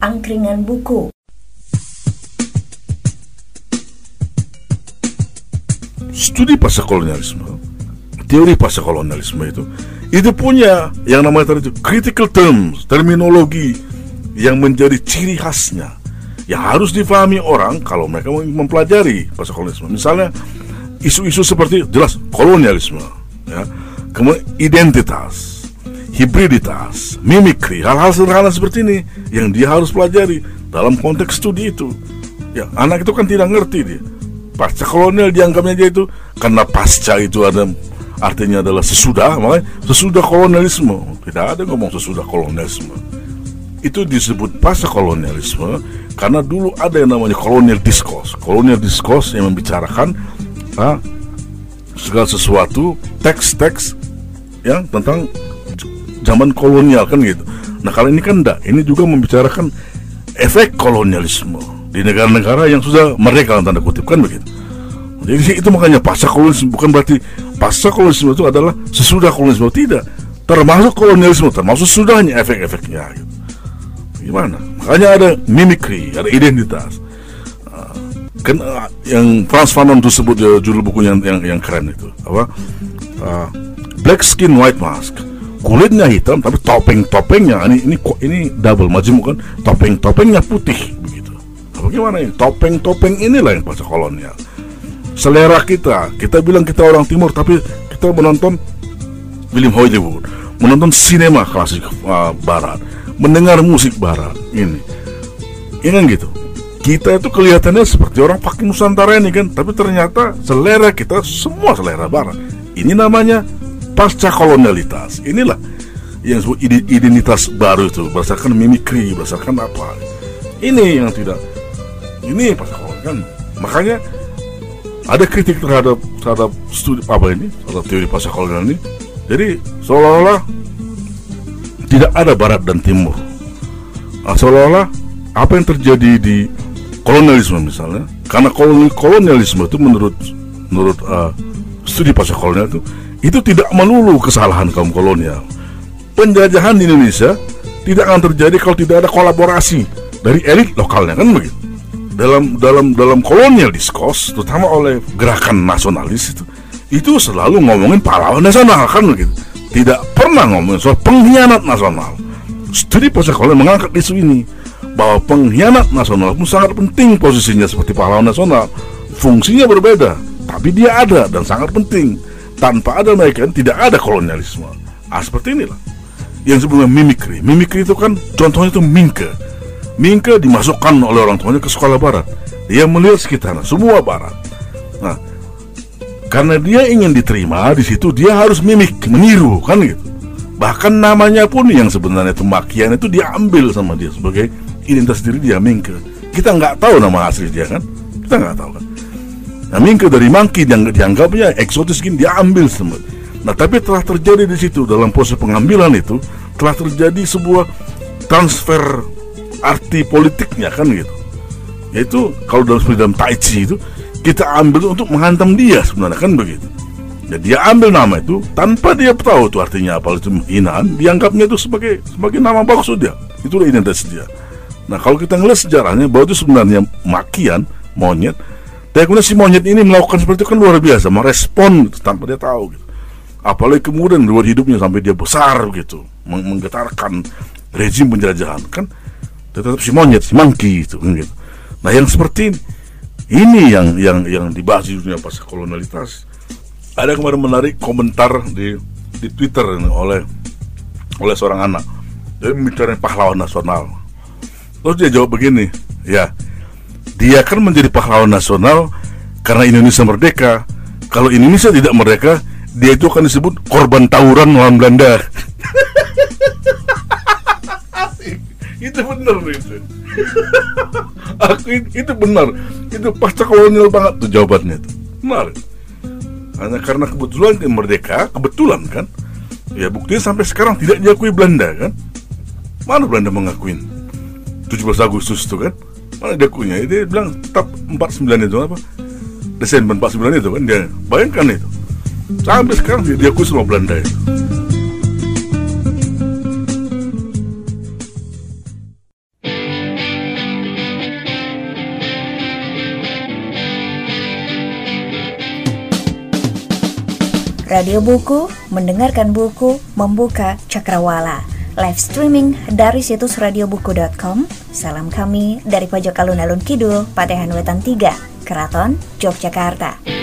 angkringan buku. Studi pasca kolonialisme, teori pasca kolonialisme itu punya yang namanya tadi itu critical terms, terminologi yang menjadi ciri khasnya yang harus difahami orang kalau mereka mempelajari pasca kolonialisme. Misalnya isu-isu seperti jelas kolonialisme, ya, kemudian identitas, hibriditas, mimikri, hal-hal sederhana seperti ini yang dia harus pelajari dalam konteks studi itu. Ya, anak itu kan tidak ngerti dia. Pasca kolonial dianggapnya dia itu karena pasca itu ada artinya adalah sesudah, makanya sesudah kolonialisme. Tidak ada ngomong sesudah kolonialisme. Itu disebut pasca kolonialisme karena dulu ada yang namanya colonial discourse. Colonial discourse yang membicarakan segala sesuatu, teks-teks yang tentang zaman kolonial kan gitu. Nah, kali ini kan enggak. Ini juga membicarakan efek kolonialisme di negara-negara yang sudah merdeka tanda kutip kan begitu. Jadi itu makanya pasca kolonialisme bukan berarti pasca kolonialisme itu adalah sesudah kolonialisme, tidak. Termasuk kolonialisme, termasuk sesudahnya efek-efeknya gitu. Gimana? Makanya ada mimikri, ada identitas. Kan yang Frantz Fanon itu sebut judul bukunya yang keren itu apa? Black Skin White Mask. Kulitnya hitam tapi topeng-topengnya ini double majemuk kan, topeng-topengnya putih begitu. Bagaimana ini? Topeng-topeng inilah yang pasca kolonial. Selera kita bilang kita orang timur tapi kita menonton film Hollywood, menonton sinema klasik barat, mendengar musik barat ini kan gitu. Kita itu kelihatannya seperti orang pakai Nusantara ini kan, tapi ternyata selera kita semua selera barat. Ini namanya pasca kolonialitas. Inilah yang disebut identitas baru itu, berdasarkan mimikri, berdasarkan apa. Ini yang tidak. Ini pasca kolonial kan. Makanya ada kritik terhadap studi apa ini, terhadap teori pasca kolonial ini. Jadi seolah-olah tidak ada barat dan timur. Seolah-olah apa yang terjadi di kolonialisme misalnya, karena kolonialisme itu menurut studi pasca kolonial itu tidak melulu kesalahan kaum kolonial. Penjajahan di Indonesia tidak akan terjadi kalau tidak ada kolaborasi dari elit lokalnya kan begitu. Dalam kolonial discourse, terutama oleh gerakan nasionalis itu selalu ngomongin pahlawan nasional kan begitu. Tidak pernah ngomongin soal pengkhianat nasional. Studi pasca kolonial mengangkat isu ini bahwa pengkhianat nasional pun sangat penting posisinya seperti pahlawan nasional. Fungsinya berbeda, tapi dia ada dan sangat penting. Tanpa ada mereka tidak ada kolonialisme. Seperti inilah yang sebelumnya mimikri. Mimikri itu kan contohnya itu Minke. Minke dimasukkan oleh orang tuanya ke sekolah barat. Dia melihat sekitarnya semua barat. Nah, karena dia ingin diterima di situ, dia harus mimik, meniru kan gitu. Bahkan namanya pun yang sebenarnya itu makian itu dia ambil sama dia sebagai identitas diri dia, Minke. Kita nggak tahu nama asli dia kan, kita nggak tahu kan. Nah, Minke dari monkey yang dianggapnya eksotis gini dia ambil semua. Nah, tapi telah terjadi di situ dalam proses pengambilan itu telah terjadi sebuah transfer arti politiknya kan gitu. Yaitu kalau dalam Tai Chi itu kita ambil untuk menghantam dia sebenarnya kan begitu. Dan dia ambil nama itu tanpa dia tahu itu artinya apa, itu hinaan, dianggapnya itu sebagai nama bagus dia. Itulah identitas dia. Nah, kalau kita ngelihat sejarahnya bahwa itu sebenarnya makian, monyet. Dan kemudian si monyet ini melakukan seperti itu kan luar biasa, merespon gitu, tanpa dia tahu gitu. Apalagi kemudian luar hidupnya sampai dia besar gitu, menggetarkan rezim penjajahan kan. Tetap si monyet, si monkey itu kan gitu. Nah, yang seperti ini yang dibahas di dunia pasca kolonialitas. Ada kemarin menarik komentar di Twitter oleh seorang anak. Dia membicarakan pahlawan nasional. Terus dia jawab begini, ya, dia kan menjadi pahlawan nasional karena Indonesia merdeka. Kalau Indonesia tidak merdeka, dia itu akan disebut korban tawuran melawan Belanda. Itu benar itu. Itu benar. Itu pasca kolonial banget tuh jawabannya itu. Benar. Hanya karena kebetulan dia merdeka, kebetulan kan. Ya buktinya sampai sekarang tidak diakui Belanda kan. Mana Belanda mengakuin 17 Agustus itu kan. Mana diakuinya? Dia bilang tetap 49 itu apa? Desember 49 itu kan. Dia bayangkan itu. Sampai sekarang dia diakui sama Belanda itu. Radio Buku, mendengarkan buku, membuka cakrawala. Live streaming dari situs radiobuku.com. Salam kami dari pojok alun-alun Kidul, Patehan Wetan 3, Keraton, Yogyakarta.